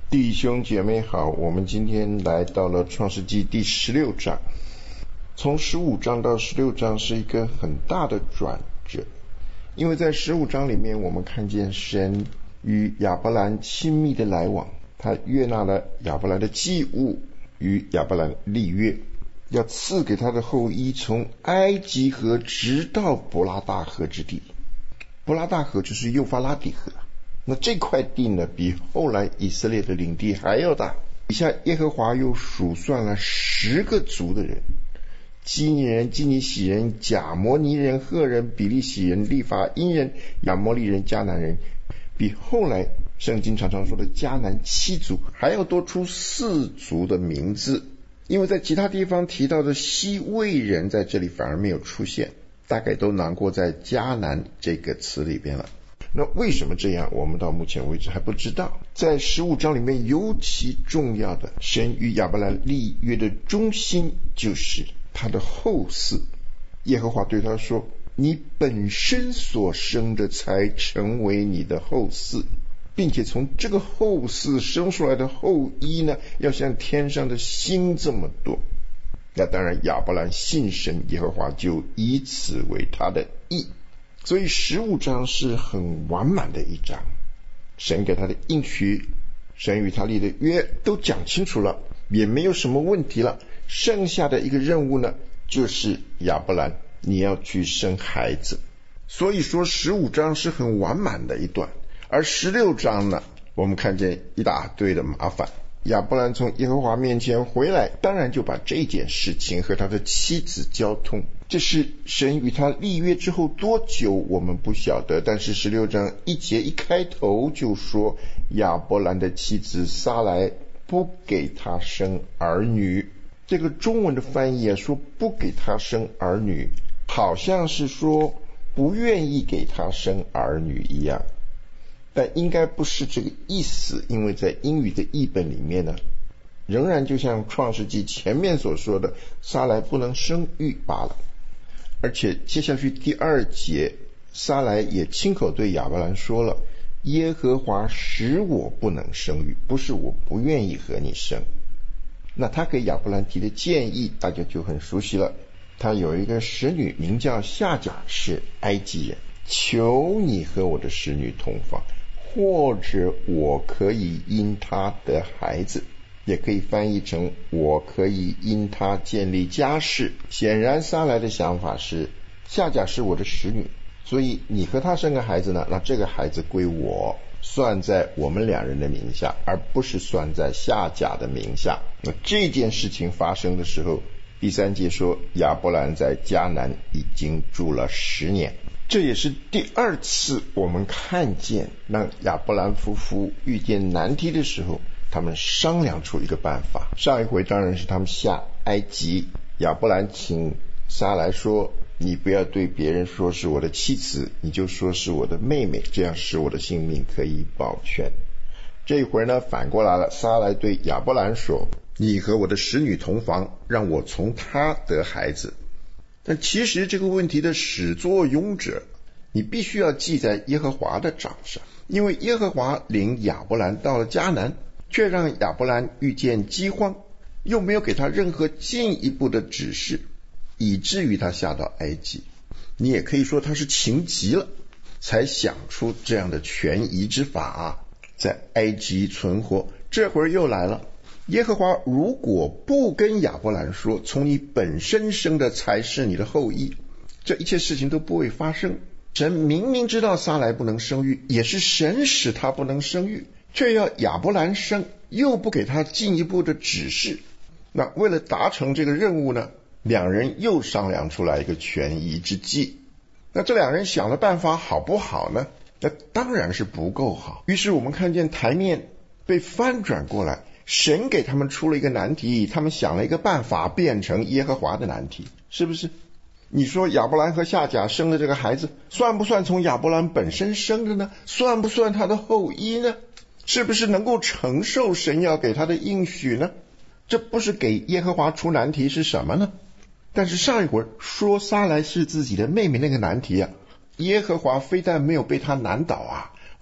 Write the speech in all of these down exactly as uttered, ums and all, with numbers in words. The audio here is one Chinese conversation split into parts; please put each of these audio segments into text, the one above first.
弟兄姐妹好，我们今天来到了创世纪第十六章。从十五章到十六章是一个很大的转折，因为在十五章里面我们看见神与亚伯兰亲密的来往，他悦纳了亚伯兰的祭物，与亚伯兰立约，要赐给他的后裔从埃及河直到伯拉大河之地。伯拉大河就是幼发拉底河，那这块地呢，比后来以色列的领地还要大。以下耶和华又数算了十个族的人：基尼人、基尼喜人、甲摩尼人、赫人、比利洗人、利法因人、亚摩利人、迦南人，比后来圣经常常说的迦南七族还要多出四族的名字。因为在其他地方提到的西魏人，在这里反而没有出现，大概都囊括在迦南这个词里边了。那为什么这样，我们到目前为止还不知道。在十五章里面尤其重要的，神与亚伯兰立约的中心就是他的后嗣。耶和华对他说：你本身所生的才成为你的后嗣，并且从这个后嗣生出来的后裔呢，要像天上的星这么多。那当然亚伯兰信神，耶和华就以此为他的义。所以十五章是很完满的一章，神给他的应许，神与他立的约都讲清楚了，也没有什么问题了。剩下的一个任务呢，就是亚伯兰你要去生孩子。所以说十五章是很完满的一段。而十六章呢，我们看见一大堆的麻烦。亚伯兰从耶和华面前回来，当然就把这件事情和他的妻子交通。这是神与他立约之后多久我们不晓得，但是十六章一节一开头就说亚伯兰的妻子撒来不给他生儿女。这个中文的翻译啊，说不给他生儿女，好像是说不愿意给他生儿女一样，但应该不是这个意思，因为在英语的译本里面呢，仍然就像创世纪前面所说的，撒来不能生育罢了。而且接下去第二节，撒来也亲口对亚伯兰说了：耶和华使我不能生育，不是我不愿意和你生。那他给亚伯兰提的建议大家就很熟悉了，他有一个使女名叫夏甲，是埃及人，求你和我的使女同房，或者我可以因他得孩子，也可以翻译成我可以因他建立家室。显然撒来的想法是，夏甲是我的使女，所以你和他生个孩子呢，那这个孩子归我，算在我们两人的名下，而不是算在夏甲的名下。那这件事情发生的时候，第三节说亚伯兰在迦南已经住了十年。这也是第二次我们看见让亚伯兰夫妇遇见难题的时候，他们商量出一个办法。上一回当然是他们下埃及，亚伯兰请撒来说，你不要对别人说是我的妻子，你就说是我的妹妹，这样使我的性命可以保全。这一回呢，反过来了，撒来对亚伯兰说，你和我的使女同房，让我从她得孩子。但其实这个问题的始作俑者，你必须要记在耶和华的账上，因为耶和华领亚伯兰到了迦南，却让亚伯兰遇见饥荒，又没有给他任何进一步的指示，以至于他下到埃及。你也可以说他是情急了，才想出这样的权宜之法啊，在埃及存活。这会儿又来了，耶和华如果不跟亚伯兰说，从你本身生的才是你的后裔，这一切事情都不会发生。神明明知道撒来不能生育，也是神使他不能生育，却要亚伯兰生，又不给他进一步的指示。那为了达成这个任务呢，两人又商量出来一个权宜之计。那这两人想的办法好不好呢？那当然是不够好。于是我们看见台面被翻转过来，神给他们出了一个难题，他们想了一个办法，变成耶和华的难题，是不是？你说亚伯兰和夏甲生的这个孩子，算不算从亚伯兰本身生的呢？算不算他的后裔呢？是不是能够承受神要给他的应许呢？这不是给耶和华出难题是什么呢？但是上一会儿说撒来是自己的妹妹那个难题啊，耶和华非但没有被他难倒啊，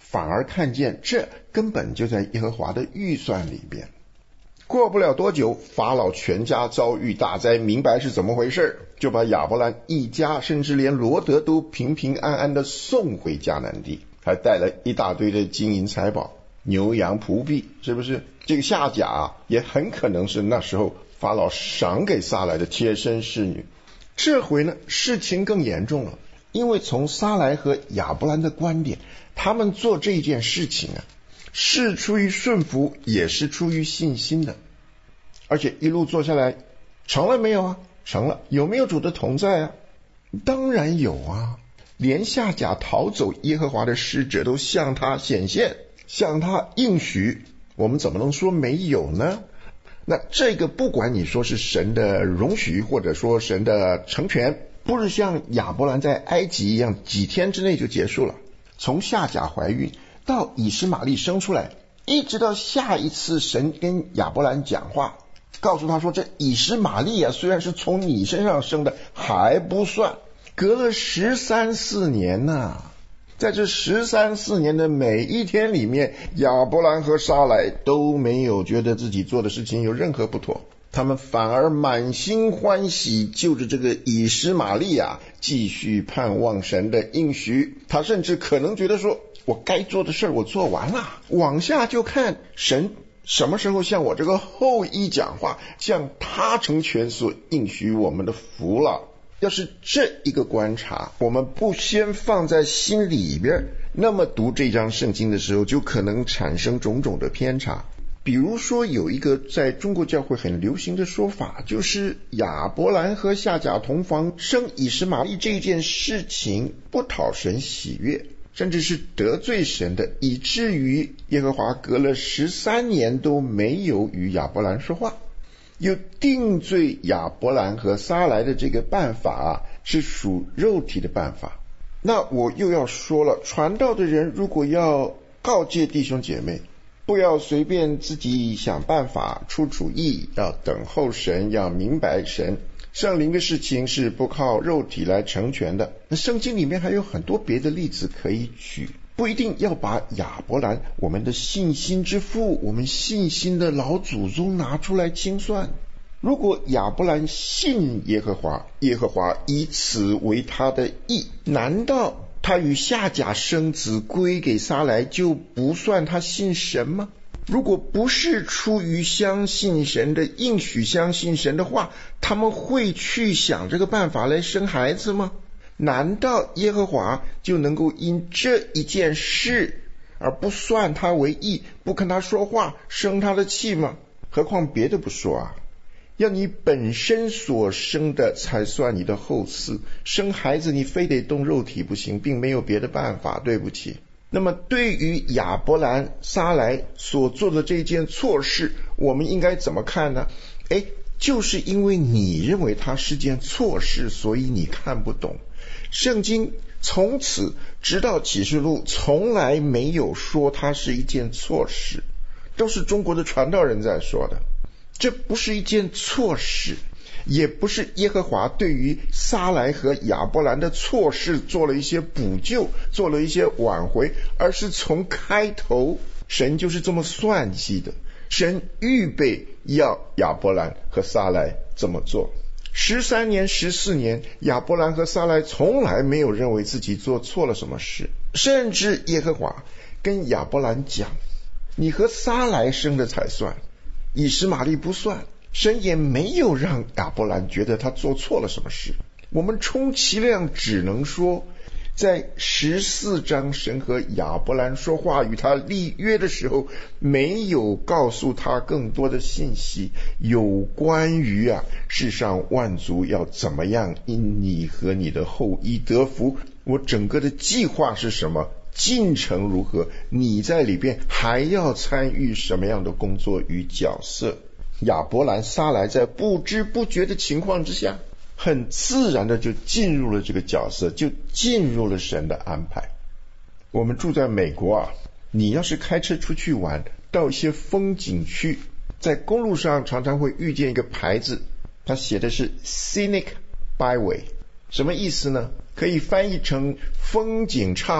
反而看见这根本就在耶和华的预算里边。过不了多久，法老全家遭遇大灾，明白是怎么回事，就把亚伯兰一家甚至连罗德都平平安安的送回迦南地，还带了一大堆的金银财宝、牛羊仆婢，是不是？这个夏甲啊，也很可能是那时候法老赏给撒来的贴身侍女。这回呢，事情更严重了，因为从撒来和亚伯兰的观点，他们做这件事情啊，是出于顺服，也是出于信心的。而且一路做下来，成了没有啊？成了。有没有主的同在啊？当然有啊，连夏甲逃走，耶和华的使者都向他显现，向他应许，我们怎么能说没有呢？那这个不管你说是神的容许，或者说神的成全，不是像亚伯兰在埃及一样几天之内就结束了。从夏甲怀孕到以实玛利生出来，一直到下一次神跟亚伯兰讲话，告诉他说，这以实玛利啊，虽然是从你身上生的，还不算，隔了十三四年呐、啊。在这十三四年的每一天里面，亚伯兰和撒来都没有觉得自己做的事情有任何不妥，他们反而满心欢喜，就着这个以实玛利啊，继续盼望神的应许。他甚至可能觉得说，我该做的事我做完了，往下就看神什么时候向我这个后裔讲话，向他成全所应许我们的福了。要是这一个观察我们不先放在心里边，那么读这章圣经的时候就可能产生种种的偏差。比如说有一个在中国教会很流行的说法，就是亚伯兰和夏甲同房生以实玛利这件事情不讨神喜悦，甚至是得罪神的，以至于耶和华隔了十三年都没有与亚伯兰说话。有定罪亚伯兰和撒来的这个办法啊，是属肉体的办法。那我又要说了，传道的人如果要告诫弟兄姐妹，不要随便自己想办法出主意，要等候神，要明白神圣灵的事情是不靠肉体来成全的。那圣经里面还有很多别的例子可以举，不一定要把亚伯兰，我们的信心之父，我们信心的老祖宗拿出来清算。如果亚伯兰信耶和华，耶和华以此为他的义，难道他与夏甲生子归给撒来就不算他信神吗？如果不是出于相信神的应许，相信神的话，他们会去想这个办法来生孩子吗？难道耶和华就能够因这一件事而不算他为义，不跟他说话，生他的气吗？何况别的不说啊，要你本身所生的才算你的后嗣，生孩子你非得动肉体不行，并没有别的办法，对不起。那么对于亚伯兰、撒来所做的这件错事，我们应该怎么看呢？诶，就是因为你认为它是件错事，所以你看不懂。圣经从此直到启示录从来没有说它是一件错事，都是中国的传道人在说的。这不是一件错事，也不是耶和华对于撒来和亚伯兰的错事做了一些补救，做了一些挽回，而是从开头神就是这么算计的，神预备要亚伯兰和撒来这么做。十三年十四年，亚伯兰和撒来从来没有认为自己做错了什么事，甚至耶和华跟亚伯兰讲，你和撒来生的才算，以实玛利不算。神也没有让亚伯兰觉得他做错了什么事。我们充其量只能说，在十四章神和亚伯兰说话与他立约的时候，没有告诉他更多的信息，有关于啊世上万族要怎么样因你和你的后裔得福，我整个的计划是什么，进程如何，你在里边还要参与什么样的工作与角色。亚伯兰、撒来在不知不觉的情况之下，很自然的就进入了这个角色，就进入了神的安排。我们住在美国啊，你要是开车出去玩，到一些风景区，在公路上常常会遇见一个牌子，它写的是 Scenic Byway， 什么意思呢？可以翻译成风景岔路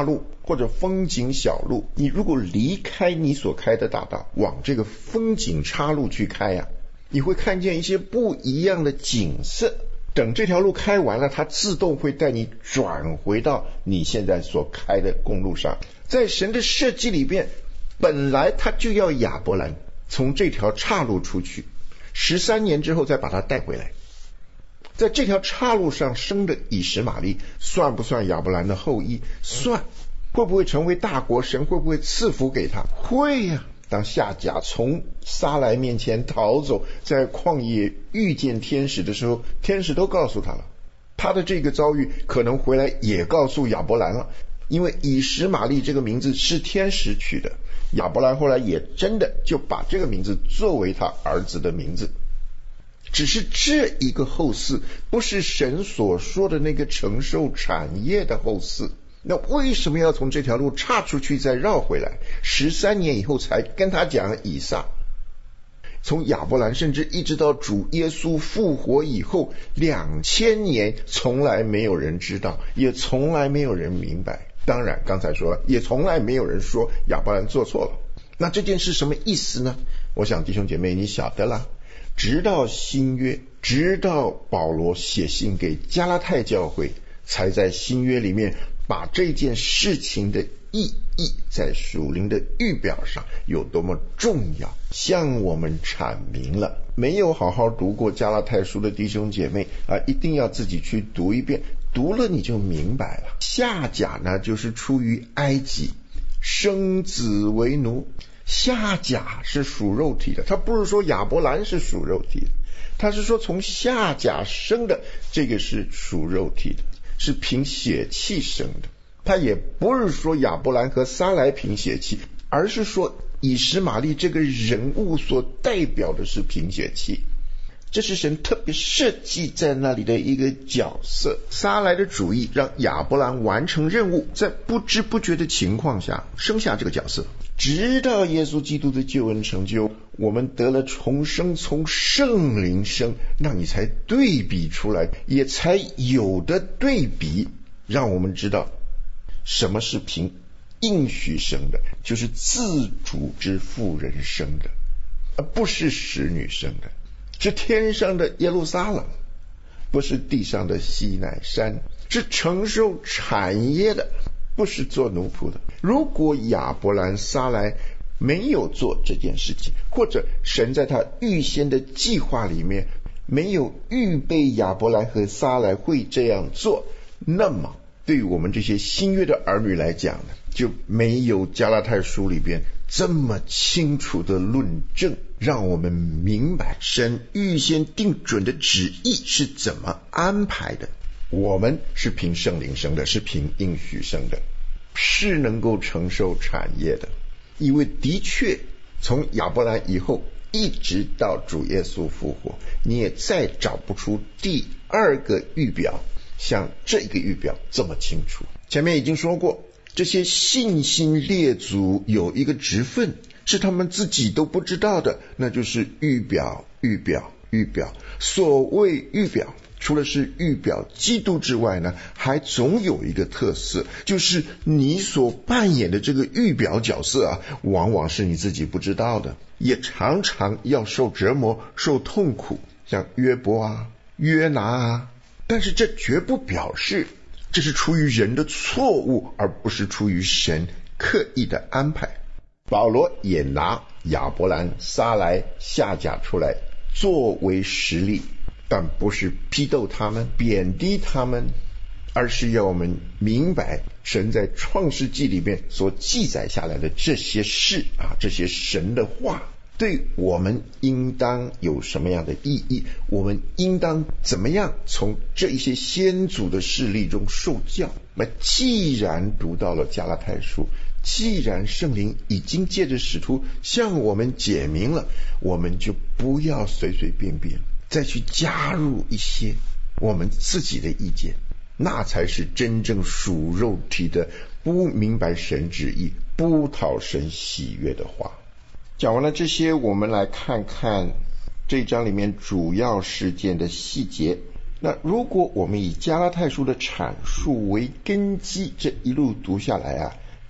或者风景小路，你如果离开你所开的大道，往这个风景岔路去开呀、啊，你会看见一些不一样的景色。等这条路开完了，它自动会带你转回到你现在所开的公路上。在神的设计里边，本来他就要亚伯兰从这条岔路出去，十三年之后再把他带回来。在这条岔路上生的以实玛利，算不算亚伯兰的后裔？算。会不会成为大国？神会不会赐福给他？会呀、啊。当夏甲从撒莱面前逃走，在旷野遇见天使的时候，天使都告诉他了，他的这个遭遇可能回来也告诉亚伯兰了，因为以实玛利这个名字是天使取的，亚伯兰后来也真的就把这个名字作为他儿子的名字。只是这一个后嗣不是神所说的那个承受产业的后嗣，那为什么要从这条路岔出去再绕回来？十三年以后才跟他讲以撒。从亚伯兰甚至一直到主耶稣复活以后两千年，从来没有人知道，也从来没有人明白。当然刚才说了，也从来没有人说亚伯兰做错了。那这件事什么意思呢？我想弟兄姐妹你晓得啦。直到新约，直到保罗写信给加拉太教会，才在新约里面把这件事情的意义在属灵的预表上有多么重要向我们阐明了。没有好好读过加拉太书的弟兄姐妹啊，一定要自己去读一遍，读了你就明白了。夏甲呢，就是出于埃及，生子为奴。夏甲是属肉体的，他不是说亚伯兰是属肉体的，他是说从夏甲生的，这个是属肉体的，是凭血气生的。他也不是说亚伯兰和撒莱凭血气，而是说以实玛利这个人物所代表的是凭血气。这是神特别设计在那里的一个角色。撒莱的主意让亚伯兰完成任务，在不知不觉的情况下生下这个角色，直到耶稣基督的救恩成就，我们得了重生，从圣灵生，那你才对比出来，也才有的对比，让我们知道什么是凭应许生的，就是自主之妇人生的，而不是使女生的，是天上的耶路撒冷，不是地上的西乃山，是承受产业的，不是做奴仆的。如果亚伯兰撒莱没有做这件事情，或者神在他预先的计划里面没有预备亚伯兰和撒莱会这样做，那么对于我们这些新约的儿女来讲呢，就没有加拉太书里边这么清楚的论证，让我们明白神预先定准的旨意是怎么安排的。我们是凭圣灵生的，是凭应许生的，是能够承受产业的。因为的确从亚伯兰以后一直到主耶稣复活，你也再找不出第二个预表像这个预表这么清楚。前面已经说过，这些信心列祖有一个职分是他们自己都不知道的，那就是预表预表预表。所谓预表，除了是预表基督之外呢，还总有一个特色，就是你所扮演的这个预表角色啊，往往是你自己不知道的，也常常要受折磨受痛苦，像约伯啊约拿啊。但是这绝不表示这是出于人的错误，而不是出于神刻意的安排。保罗也拿亚伯兰撒莱夏甲出来作为实例，但不是批斗他们贬低他们，而是要我们明白神在创世纪里面所记载下来的这些事啊，这些神的话对我们应当有什么样的意义，我们应当怎么样从这一些先祖的事例中受教。那既然读到了加拉太书，既然圣灵已经借着使徒向我们解明了，我们就不要随随便便再去加入一些我们自己的意见，那才是真正属肉体的不明白神旨意不讨神喜悦的话。讲完了这些，我们来看看这一章里面主要事件的细节。那如果我们以加拉太书的阐述为根基，这一路读下来啊，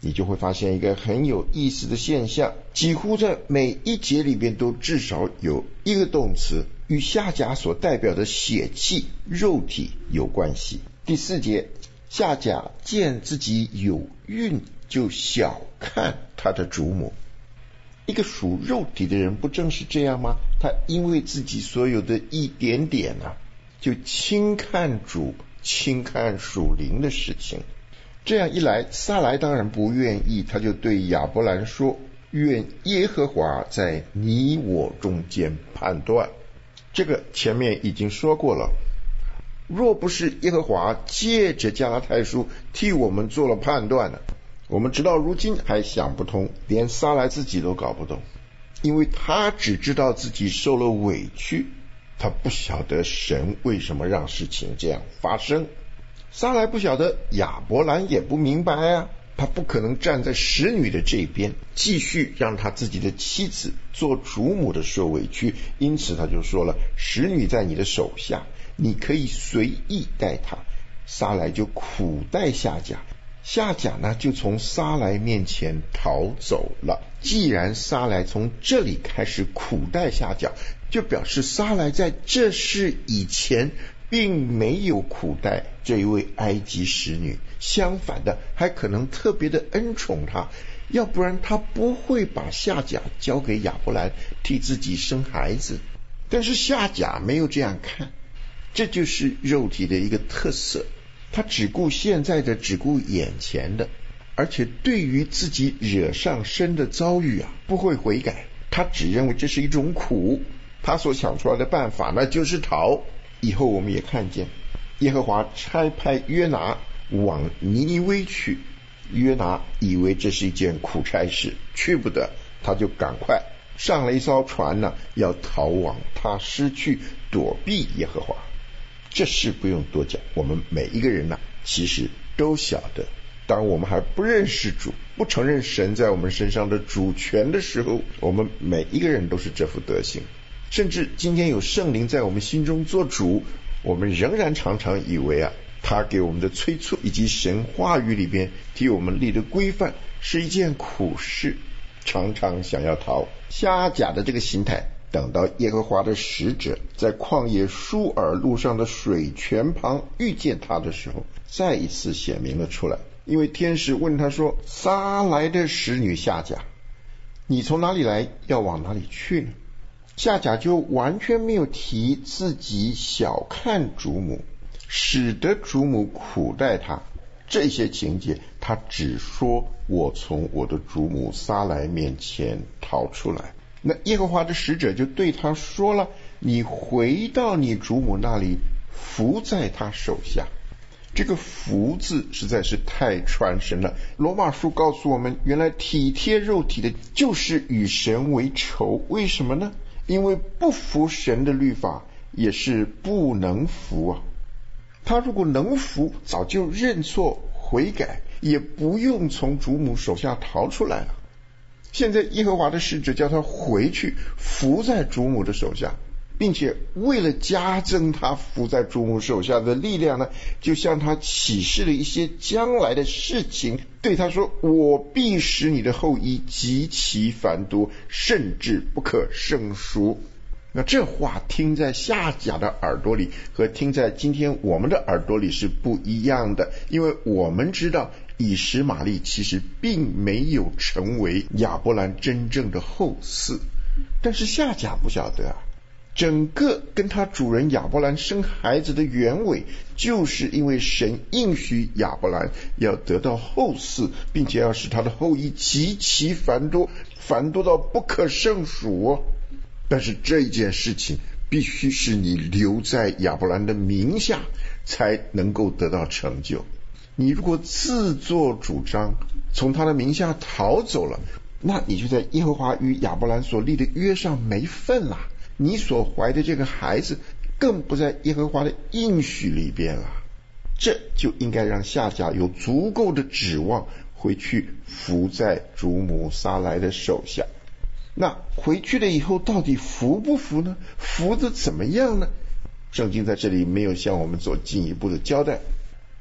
你就会发现一个很有意思的现象，几乎在每一节里边都至少有一个动词与夏甲所代表的血气肉体有关系。第四节，夏甲见自己有孕，就小看他的主母。一个属肉体的人不正是这样吗？他因为自己所有的一点点啊，就轻看主，轻看属灵的事情。这样一来，撒来当然不愿意，他就对亚伯兰说，愿耶和华在你我中间判断。这个前面已经说过了，若不是耶和华借着加拉太书替我们做了判断呢，我们直到如今还想不通，连撒来自己都搞不懂，因为他只知道自己受了委屈，他不晓得神为什么让事情这样发生。撒来不晓得，亚伯兰也不明白啊，他不可能站在使女的这边，继续让他自己的妻子做主母的受委屈，因此他就说了，使女在你的手下，你可以随意待她。撒来就苦待夏甲，夏甲呢就从撒来面前逃走了。既然撒来从这里开始苦待夏甲，就表示撒来在这事以前并没有苦待这一位埃及使女，相反的还可能特别的恩宠她，要不然他不会把夏甲交给亚伯兰替自己生孩子。但是夏甲没有这样看，这就是肉体的一个特色，他只顾现在的，只顾眼前的，而且对于自己惹上身的遭遇啊，不会悔改，他只认为这是一种苦，他所想出来的办法那就是逃。以后我们也看见耶和华差派约拿往尼尼微去，约拿以为这是一件苦差事，去不得，他就赶快上了一艘船呢，要逃往他失去，躲避耶和华。这事不用多讲，我们每一个人呢，其实都晓得，当我们还不认识主，不承认神在我们身上的主权的时候，我们每一个人都是这副德行。甚至今天有圣灵在我们心中做主，我们仍然常常以为啊，他给我们的催促以及神话语里边替我们立的规范是一件苦事，常常想要逃。夏甲的这个心态，等到耶和华的使者在旷野舒尔路上的水泉旁遇见他的时候，再一次显明了出来。因为天使问他说，撒来的使女夏甲，你从哪里来，要往哪里去呢？夏甲就完全没有提自己小看主母，使得主母苦待他，这些情节他只说我从我的主母撒来面前逃出来。那耶和华的使者就对他说了，你回到你主母那里，伏在他手下。这个伏字实在是太传神了。罗马书告诉我们，原来体贴肉体的就是与神为仇。为什么呢？因为不服神的律法也是不能服啊。他如果能服，早就认错悔改，也不用从主母手下逃出来了。现在耶和华的使者叫他回去服在主母的手下，并且为了加增他服在主母手下的力量呢，就向他启示了一些将来的事情，对他说，我必使你的后裔极其繁多，甚至不可胜数。那这话听在夏甲的耳朵里和听在今天我们的耳朵里是不一样的，因为我们知道以实玛利其实并没有成为亚伯兰真正的后嗣，但是夏甲不晓得啊，整个跟他主人亚伯兰生孩子的原委，就是因为神应许亚伯兰要得到后嗣，并且要使他的后裔极其繁多，繁多到不可胜数哦。但是这一件事情必须是你留在亚伯兰的名下才能够得到成就。你如果自作主张从他的名下逃走了，那你就在耶和华与亚伯兰所立的约上没份了，你所怀的这个孩子更不在耶和华的应许里边了。这就应该让夏甲有足够的指望回去服在主母撒来的手下。那回去了以后到底服不服呢？服的怎么样呢？圣经在这里没有向我们做进一步的交代。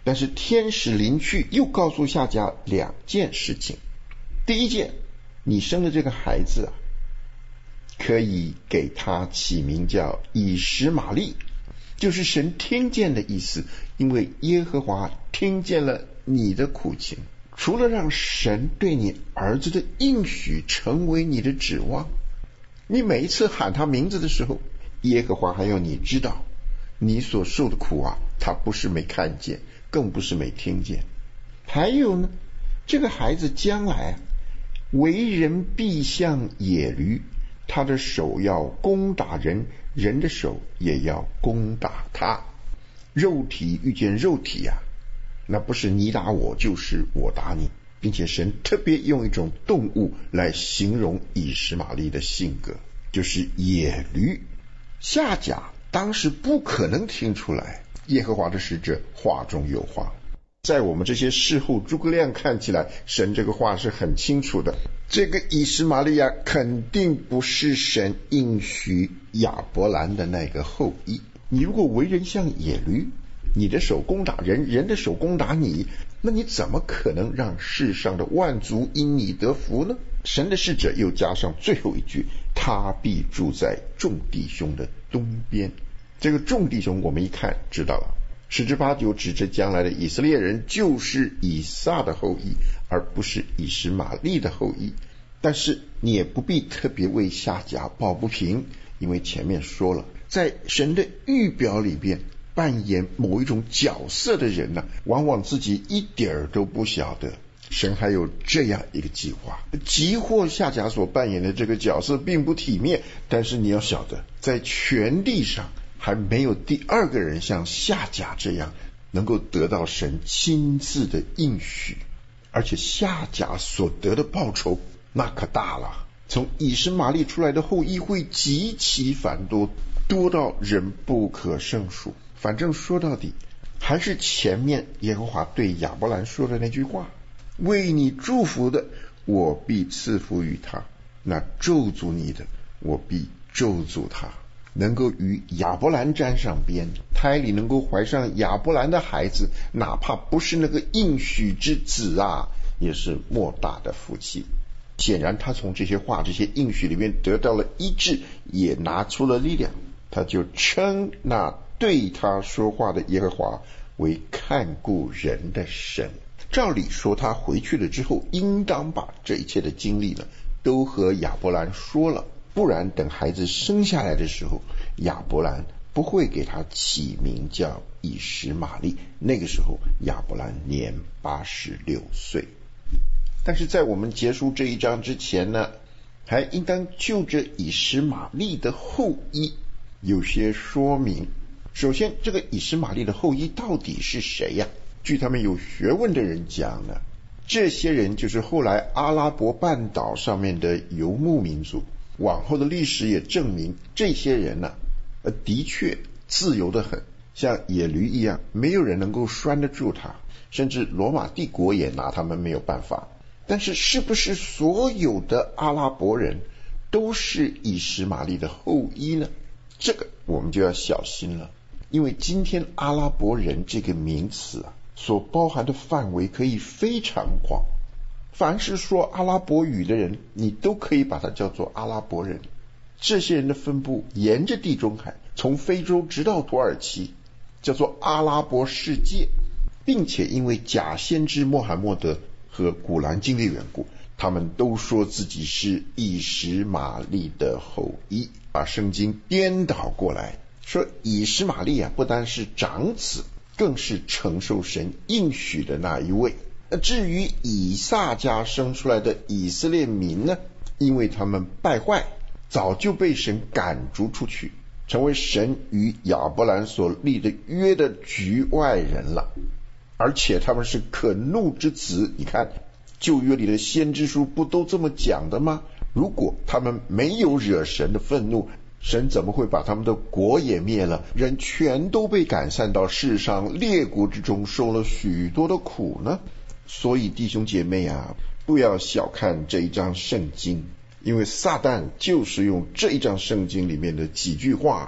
但是天使临去又告诉夏甲两件事情。第一件，你生的这个孩子啊，可以给他起名叫以实玛利，就是神听见的意思，因为耶和华听见了你的苦情。除了让神对你儿子的应许成为你的指望，你每一次喊他名字的时候，耶和华还要你知道，你所受的苦啊，他不是没看见，更不是没听见。还有呢，这个孩子将来啊，为人必像野驴，他的手要攻打人，人的手也要攻打他。肉体遇见肉体啊，那不是你打我，就是我打你，并且神特别用一种动物来形容以实玛利的性格，就是野驴。夏甲当时不可能听出来耶和华的使者话中有话，在我们这些事后诸葛亮看起来，神这个话是很清楚的，这个以实玛利亚肯定不是神应许亚伯兰的那个后裔。你如果为人像野驴，你的手攻打人，人的手攻打你，那你怎么可能让世上的万族因你得福呢？神的使者又加上最后一句，他必住在众弟兄的东边。这个众弟兄我们一看知道了，十之八九指着将来的以色列人就是以撒的后裔，而不是以实玛利的后裔。但是你也不必特别为夏甲抱不平，因为前面说了，在神的预表里边扮演某一种角色的人呢、啊，往往自己一点儿都不晓得。神还有这样一个计划，即或夏甲所扮演的这个角色并不体面，但是你要晓得，在全地上还没有第二个人像夏甲这样能够得到神亲自的应许，而且夏甲所得的报酬那可大了，从以实玛利出来的后裔会极其繁多，多到人不可胜数。反正说到底还是前面耶和华对亚伯兰说的那句话，为你祝福的我必赐福于他，那咒诅你的我必咒诅他。能够与亚伯兰沾上边，胎里能够怀上亚伯兰的孩子，哪怕不是那个应许之子啊，也是莫大的福气。显然他从这些话这些应许里面得到了医治，也拿出了力量，他就称那对他说话的耶和华为看顾人的神。照理说他回去了之后，应当把这一切的经历呢都和亚伯兰说了，不然等孩子生下来的时候，亚伯兰不会给他起名叫以实玛利，那个时候亚伯兰年八十六岁。但是在我们结束这一章之前呢，还应当就着以实玛利的后裔有些说明。首先，这个以实玛利的后裔到底是谁呀？据他们有学问的人讲呢，这些人就是后来阿拉伯半岛上面的游牧民族。往后的历史也证明，这些人呢、啊，的确自由得很，像野驴一样，没有人能够拴得住他，甚至罗马帝国也拿他们没有办法。但是是不是所有的阿拉伯人都是以实玛利的后裔呢？这个我们就要小心了，因为今天阿拉伯人这个名词啊，所包含的范围可以非常广。凡是说阿拉伯语的人，你都可以把它叫做阿拉伯人。这些人的分布沿着地中海，从非洲直到土耳其，叫做阿拉伯世界，并且因为假先知穆罕默德和古兰经的缘故，他们都说自己是以实玛利的后裔，把圣经颠倒过来，说以实玛利啊，不单是长子，更是承受神应许的那一位。至于以撒家生出来的以色列民呢，因为他们败坏，早就被神赶逐出去，成为神与亚伯兰所立的约的局外人了，而且他们是可怒之子。你看旧约里的先知书不都这么讲的吗？如果他们没有惹神的愤怒，神怎么会把他们的国也灭了，人全都被赶散到世上列国之中，受了许多的苦呢？所以弟兄姐妹啊，不要小看这一章圣经，因为撒旦就是用这一章圣经里面的几句话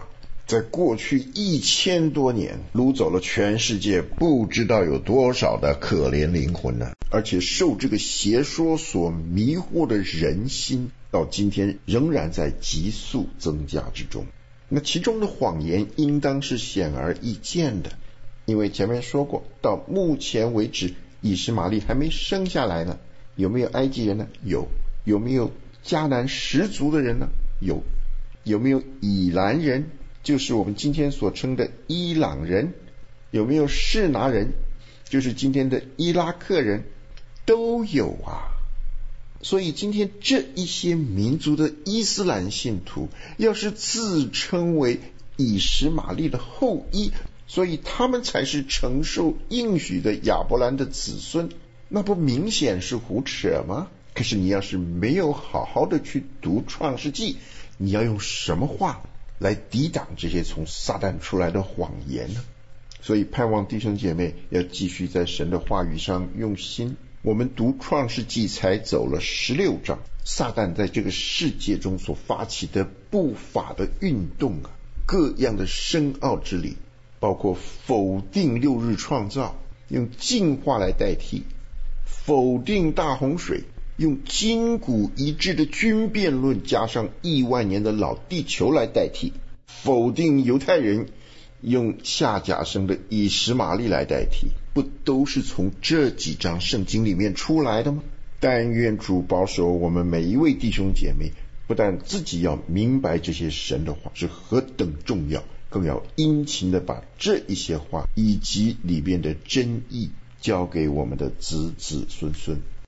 在过去一千多年掳走了全世界不知道有多少的可怜灵魂呢，而且受这个邪说所迷惑的人心到今天仍然在急速增加之中。那其中的谎言应当是显而易见的，因为前面说过，到目前为止以实玛利还没生下来呢。有没有埃及人呢？有。有没有迦南十族的人呢？有。有没有以兰人，就是我们今天所称的伊朗人？有没有示拿人，就是今天的伊拉克人？都有啊。所以今天这一些民族的伊斯兰信徒，要是自称为以实玛利的后裔，所以他们才是承受应许的亚伯兰的子孙，那不明显是胡扯吗？可是你要是没有好好的去读创世纪，你要用什么话来抵挡这些从撒旦出来的谎言呢？所以盼望弟兄姐妹要继续在神的话语上用心。我们读创世纪才走了十六章，撒旦在这个世界中所发起的不法的运动啊，各样的深奥之理，包括否定六日创造，用进化来代替；否定大洪水，用筋骨一致的均变论加上亿万年的老地球来代替；否定犹太人，用夏甲生的以实玛利来代替。不都是从这几章圣经里面出来的吗？但愿主保守我们每一位弟兄姐妹，不但自己要明白这些神的话是何等重要，更要殷勤的把这一些话以及里面的真意交给我们的子子孙孙。